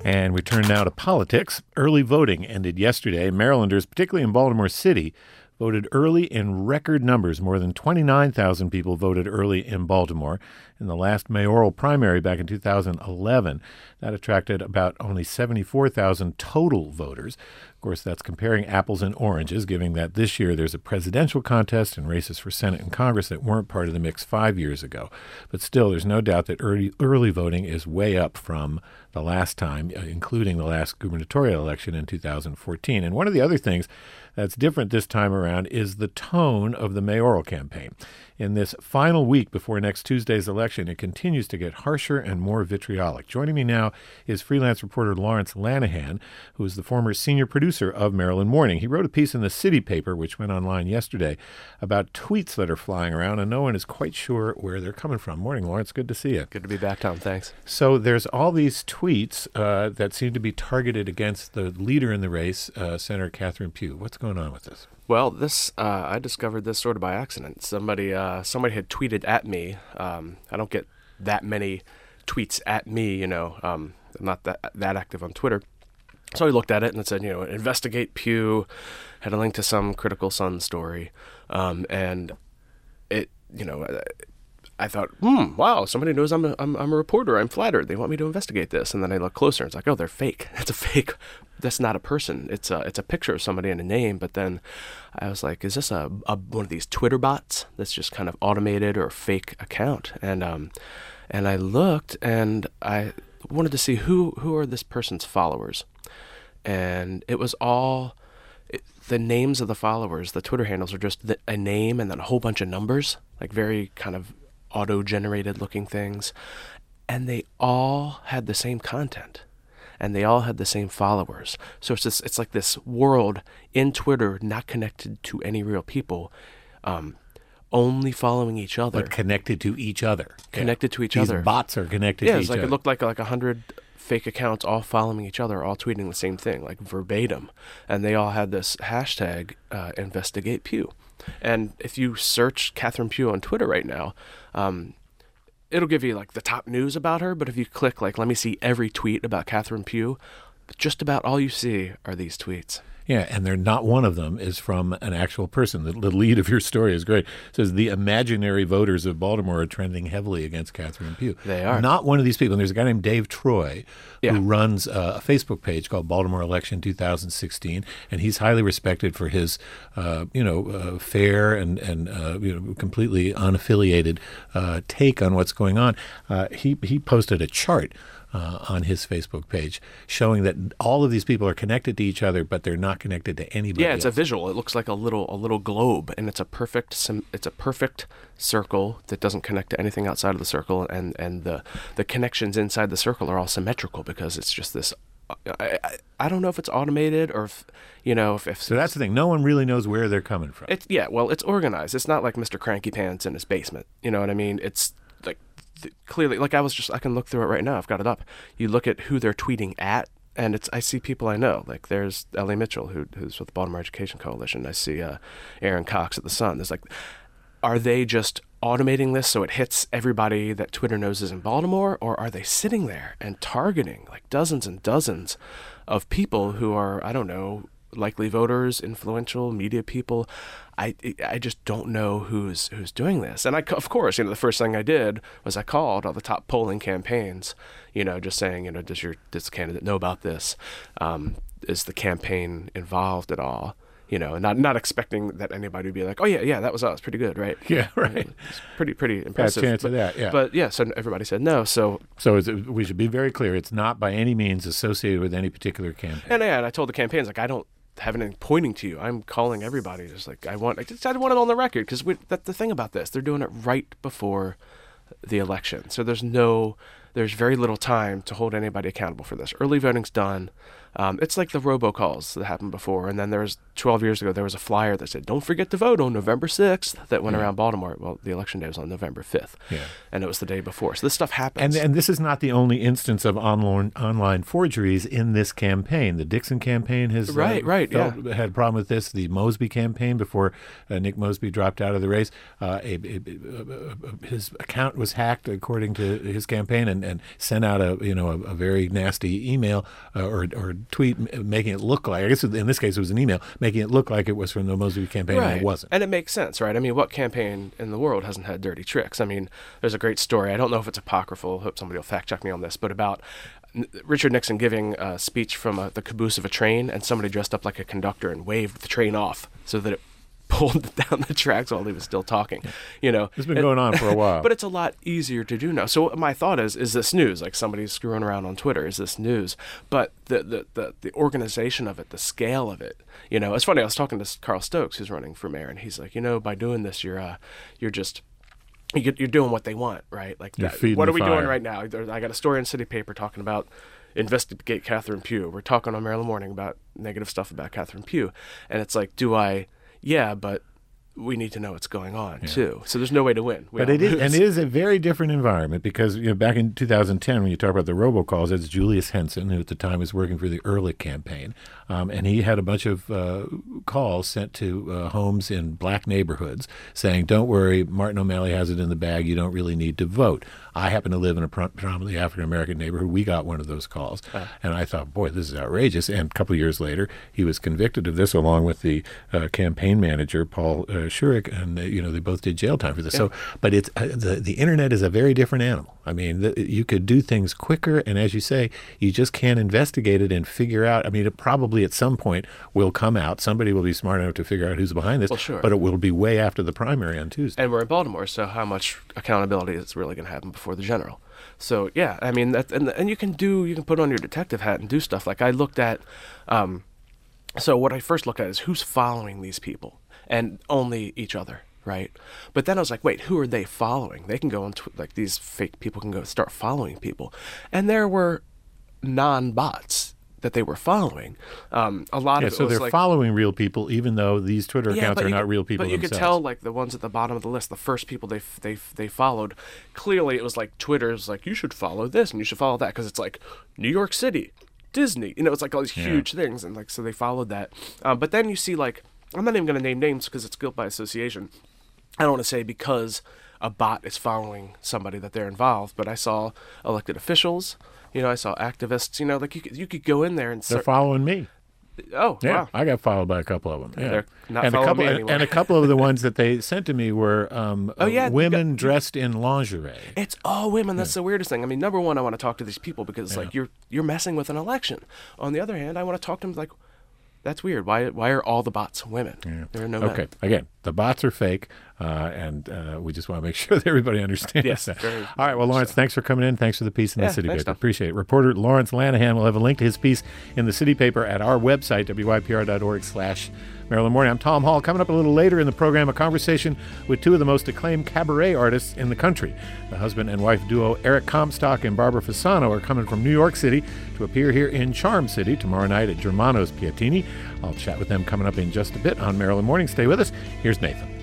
And we turn now to politics. Early voting ended yesterday. Marylanders, particularly in Baltimore City, voted early in record numbers. More than 29,000 people voted early in Baltimore. In the last mayoral primary back in 2011, that attracted about only 74,000 total voters. Of course, that's comparing apples and oranges, given that this year there's a presidential contest and races for Senate and Congress that weren't part of the mix 5 years ago. But still, there's no doubt that early voting is way up from the last time, including the last gubernatorial election in 2014. And one of the other things that's different this time around is the tone of the mayoral campaign. In this final week before next Tuesday's election, it continues to get harsher and more vitriolic. Joining me now is freelance reporter Lawrence Lanahan, who is the former senior producer of Maryland Morning. He wrote a piece in the City paper, which went online yesterday, about tweets that are flying around, and no one is quite sure where they're coming from. Morning, Lawrence. Good to see you. Good to be back, Tom. Thanks. So there's all these tweets that seem to be targeted against the leader in the race, Senator Catherine Pugh. What's going on with this? Well, this I discovered this sort of by accident. Somebody had tweeted at me. I don't get that many tweets at me, I'm not that active on Twitter. So I looked at it and it said, investigate Pugh, had a link to some Critical Sun story. And it, I thought, wow, somebody knows I'm a reporter. I'm flattered. They want me to investigate this. And then I look closer and it's like, oh, they're fake. It's a fake. That's not a person. It's a picture of somebody and a name. But then I was like, is this one of these Twitter bots that's just kind of automated or a fake account? And I looked and I wanted to see who are this person's followers. And it was all the names of the followers. The Twitter handles are just a name and then a whole bunch of numbers, like very kind of auto-generated looking things. And they all had the same content. And they all had the same followers. So it's like this world in Twitter not connected to any real people, only following each other. But connected to each other. Connected to each These other. bots are connected to each other. It looked like 100 fake accounts all following each other, all tweeting the same thing, like verbatim. And they all had this hashtag, investigate Pugh. And if you search Catherine Pugh on Twitter right now, it'll give you like the top news about her. But if you click let me see every tweet about Catherine Pugh, just about all you see are these tweets. Yeah, and they're not one of them is from an actual person. The lead of your story is great. It says the imaginary voters of Baltimore are trending heavily against Catherine Pugh. They are. Not one of these people. And there's a guy named Dave Troy who runs a Facebook page called Baltimore Election 2016, and he's highly respected for his, fair and completely unaffiliated take on what's going on. He posted a chart on his Facebook page, showing that all of these people are connected to each other, but they're not connected to anybody. Yeah, it's else. a visual. It looks like a little globe, and it's a perfect circle that doesn't connect to anything outside of the circle, and the connections inside the circle are all symmetrical because it's just this. I don't know if it's automated or if So that's the thing. No one really knows where they're coming from. It's organized. It's not like Mr. Cranky Pants in his basement. You know what I mean? It's like clearly, like I can look through it right now. I've got it up. You look at who they're tweeting at, and I see people I know. Like there's Ellie Mitchell, who's with the Baltimore Education Coalition. I see Aaron Cox at the Sun. There's are they just automating this so it hits everybody that Twitter knows is in Baltimore, or are they sitting there and targeting like dozens and dozens of people who are, I don't know, likely voters, influential media people? I just don't know who's doing this. And of course, the first thing I did was I called all the top polling campaigns, just saying, does this candidate know about this? Is the campaign involved at all? And not expecting that anybody would be like, oh yeah, that was us, pretty good, right? Yeah, right. It's pretty impressive. Got a chance of that, yeah. But yeah, so everybody said no. So we should be very clear. It's not by any means associated with any particular campaign. And I told the campaigns, I don't have anything pointing to you. I'm calling everybody. Just I want it on the record because that's the thing about this. They're doing it right before the election, so there's very little time to hold anybody accountable for this. Early voting's done. It's like the robocalls that happened before. And then 12 years ago, there was a flyer that said, don't forget to vote on November 6th that went around Baltimore. Well, the election day was on November 5th. Yeah. And it was the day before. So this stuff happens. And this is not the only instance of online forgeries in this campaign. The Dixon campaign has had a problem with this. The Mosby campaign, before Nick Mosby dropped out of the race, his account was hacked, according to his campaign, and sent out a very nasty email or tweet making it look like, I guess in this case it was an email, making it look like it was from the Mosby campaign, right. and it wasn't. And it makes sense, right? I mean, what campaign in the world hasn't had dirty tricks? I mean, there's a great story. I don't know if it's apocryphal. I hope somebody will fact check me on this, but about Richard Nixon giving a speech from the caboose of a train, and somebody dressed up like a conductor and waved the train off so that it pulled down the tracks while he was still talking. It's been going on for a while. But it's a lot easier to do now. So my thought is this news? Like, somebody's screwing around on Twitter, is this news? But the organization of it, the scale of it, it's funny. I was talking to Carl Stokes, who's running for mayor, and he's like, by doing this, you're doing what they want, right? Like, what are we doing right now? I got a story in City Paper talking about investigate Catherine Pugh. We're talking on Maryland Morning about negative stuff about Catherine Pugh. And it's like, yeah, but we need to know what's going on, too. So there's no way to win. But it is a very different environment because, back in 2010, when you talk about the robocalls, it's Julius Henson, who at the time was working for the Ehrlich campaign. And he had a bunch of calls sent to homes in black neighborhoods saying, don't worry, Martin O'Malley has it in the bag. You don't really need to vote. I happen to live in a predominantly African-American neighborhood. We got one of those calls. And I thought, boy, this is outrageous. And a couple of years later, he was convicted of this along with the campaign manager, Paul Shurik, and they both did jail time for this. Yeah. So, but it's the internet is a very different animal. I mean, you could do things quicker, and as you say, you just can't investigate it and figure out. I mean, it probably at some point will come out. Somebody will be smart enough to figure out who's behind this. Well, sure. But it will be way after the primary on Tuesday. And we're in Baltimore, so how much accountability is really going to happen before the general? So yeah, I mean, and you can put on your detective hat and do stuff. Like I looked at, so what I first looked at is who's following these people, and only each other. Right. But then I was like, wait, who are they following? They can go on, like these fake people can go start following people. And there were non-bots that they were following. A lot of it so was they're following real people, even though these Twitter accounts are not real people themselves. But you could tell, like, the ones at the bottom of the list, the first people they followed, clearly it was like Twitter's like, you should follow this and you should follow that, because it's like New York City, Disney, it's like all these huge things. And like, so they followed that. But then you see, like, I'm not even going to name names because it's guilt by association. I don't want to say because a bot is following somebody that they're involved, but I saw elected officials, I saw activists, like you could go in there and they're following me. Oh, yeah, wow. I got followed by a couple of them. Yeah. They're not following me anymore. And a couple of the ones that they sent to me were women dressed in lingerie. It's all women. That's the weirdest thing. I mean, number one, I want to talk to these people because it's like you're messing with an election. On the other hand, I want to talk to them like, that's weird. Why are all the bots women? Yeah. There are no men. Okay. Again, the bots are fake, and we just want to make sure that everybody understands that. All right. Well, Lawrence, thanks for coming in. Thanks for the piece in the City Paper. Appreciate it. Reporter Lawrence Lanahan will have a link to his piece in the City Paper at our website, wypr.org/Maryland Morning. I'm Tom Hall. Coming up a little later in the program, a conversation with two of the most acclaimed cabaret artists in the country. The husband and wife duo Eric Comstock and Barbara Fasano are coming from New York City to appear here in Charm City tomorrow night at Germano's Piatini. I'll chat with them coming up in just a bit on Maryland Morning. Stay with us. Here's Nathan.